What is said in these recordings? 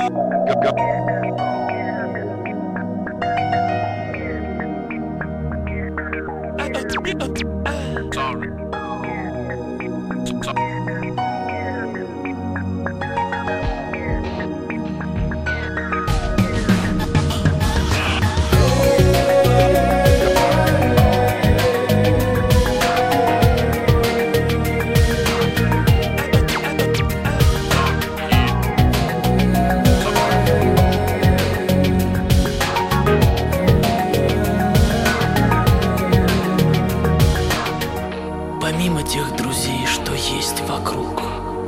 Помимо тех друзей, что есть вокруг,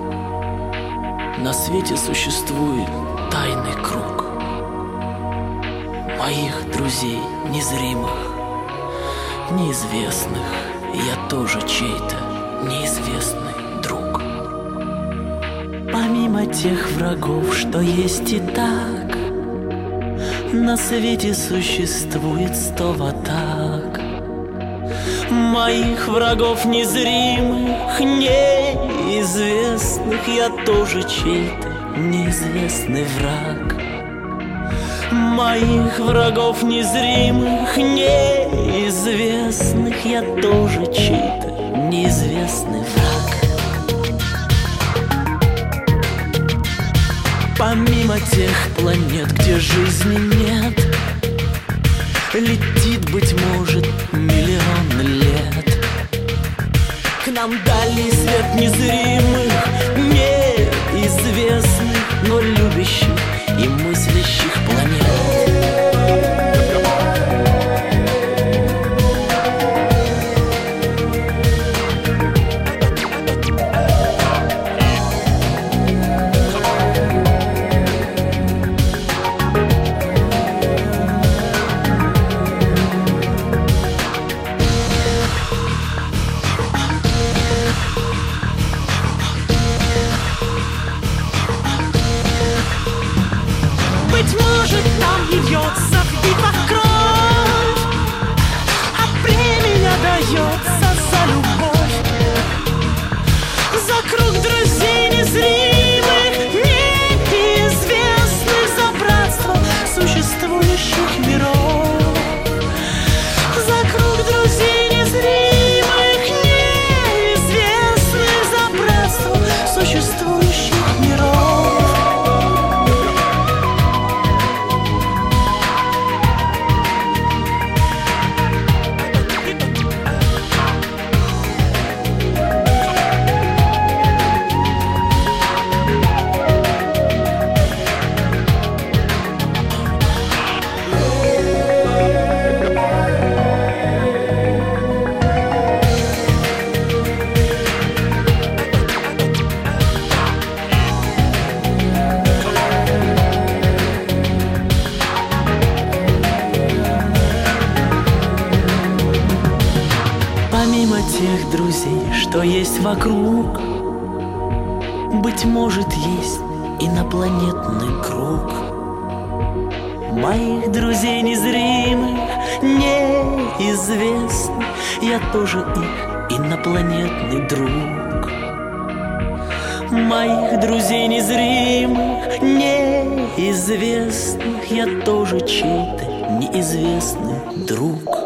на свете существует тайный круг моих друзей незримых, неизвестных. Я тоже чей-то неизвестный друг. Помимо тех врагов, что есть и так, на свете существует 100 атак моих врагов незримых, неизвестных. Я тоже чей-то неизвестный враг. Моих врагов незримых, неизвестных. Я тоже чей-то неизвестный враг. Помимо тех планет, где жизни нет, летит, быть может, миллион лет. К нам дали свет незримых, неизвестных, но любящих и мыслящих планет. Быть может, там льется в битвах кровь, а премия дается за любовь, за круг друзей незримых, неизвестных, за братство существующих миров, за круг друзей незримых, неизвестных, за братство существующих миров. Помимо тех друзей, что есть вокруг, быть может, есть инопланетный круг моих друзей незримых, неизвестных. Я тоже их инопланетный друг. Моих друзей незримых, неизвестных. Я тоже чей-то неизвестный друг.